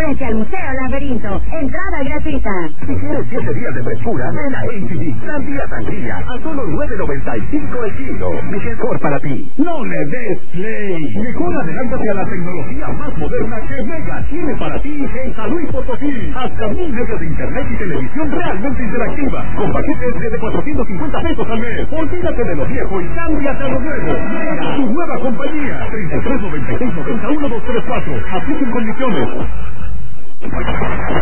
frente al Museo Laberinto. Entrada gratuita. Si quieres 7 días de frescura, ven a H-D. Sandía sangría a solo $9.95 el kilo. Mejor para ti. No le des play. Mejor adelántate a la tecnología más moderna que Mega tiene para ti en San Luis Potosí. Hasta 1000 megas de internet y televisión realmente interactiva. Con paquetes desde $450 al mes. Olvídate de lo viejo y cámbiate a lo nuevo. Mega, tu nueva compañía. 33 96 91 234. Apliquen condiciones.